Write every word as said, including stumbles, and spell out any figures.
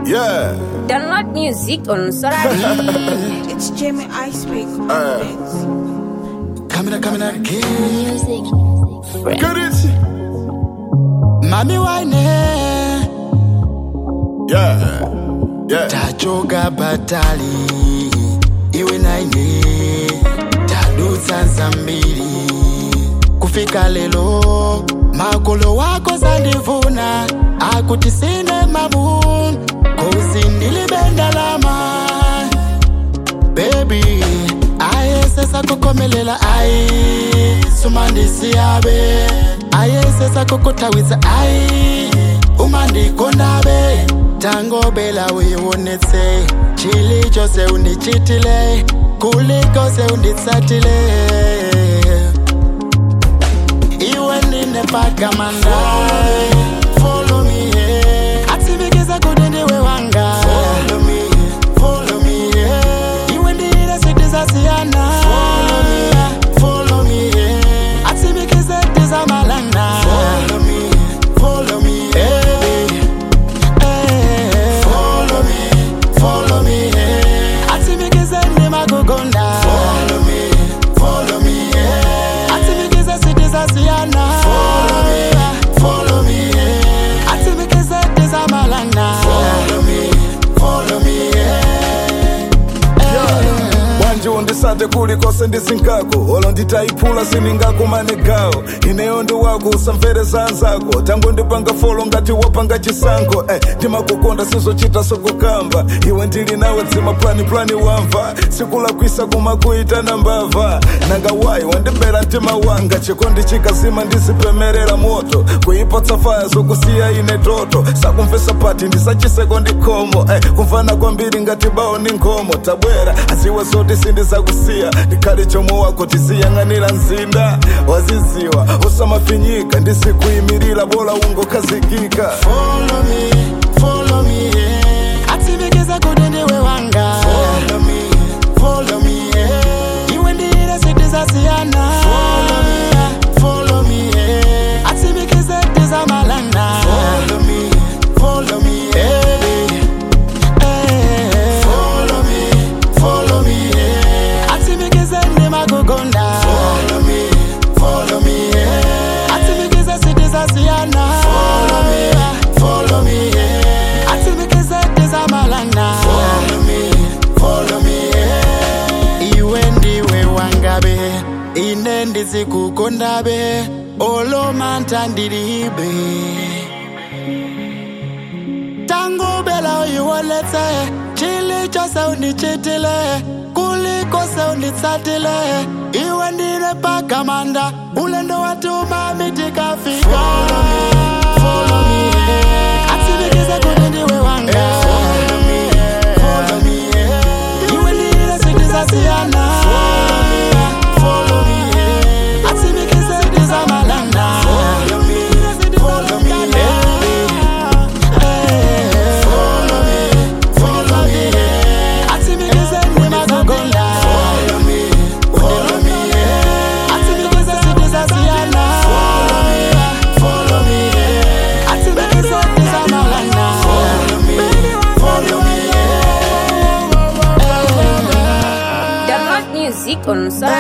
Yeah. Download music on Sorari. It's Jamie Icepick on Uh. it. Coming up, coming up again. Music. Get it? Mami wane Yeah. Yeah. tachoka batali iwe naine tadutsa zambiri kufika lelo makolo wako zandivuna akuti sine mabun kozi ndilibendalama baby ayesesa kukomelela ai sumandisiabe ayesesa kukutawisa ai umandikondabe tangobela uyonetse chili chose unichitile kuliko se unditsatile iwe nine pakamanda follow me yeah. Atsivikiza kudindiwe wanga follow me follow me yeah. Iwe ndire sitiza siyana follow me follow me yeah. Atsivikiza tiza malana follow me follow me yeah. Follow me, follow me, yeah. Atimikiza sitiza siyana. Follow me, follow me, yeah. Atimikiza tiza malana. Follow me, follow me, yeah. Wanji undisate kulikose ndisinkako olo nditaipula siningakumanegao ineyo ndi wako usamvereza anzako tango ndipanga folo ngati wapanga chisango eh, ndimakukonda sizochita sokukamba iwe ndili nawe dzima plani plani wamva sikulakwisa kumakuitana mbava nanga wayi wandibera mtima wanga chikondi chikazima ndizipemerera moto kuipotsa faya zokusiya ine toto sakumvesa pati ndisachiseko ndikomo eh, kumvana kwambiri ngati bao ni nkhomo tabwera aziwe zoti sindizakusiya ndikhale chomo wako tiziyang'anira mzinda waziziwa usamafinyika ndisikuyimirira bola ungokhazikika Follow me, follow me, yeah. Atimikiza kudindiwe wanga follow me, follow me, yeah. Iwe ndire sitiza siyana follow me, follow me, yeah. Atimikiza tiza malana follow me, follow me, yeah. Follow me, follow me, yeah. Atimikiza ndimakukonda follow me, follow me, yeah. Atimikiza sitiza siyana follow me, follow me, yeah. Atimikiza tiza malana follow me, follow me, yeah. Iwe ndiwe wangabe ine ndizikukondabe olomanta ndilibe tangobela uyiwoletse chili chose undichitile kuliko se unditsatile iwe ndine pakamanda ulendo watuma mitikafika follow me, follow me, yeah. Atimikiza kudindiwe wanga follow me, follow me, yeah. Iwe ndine sitiza siyana follow me, follow me, yeah. Atimikiza tiza malana follow me, follow me, yeah. Download music on Sorari.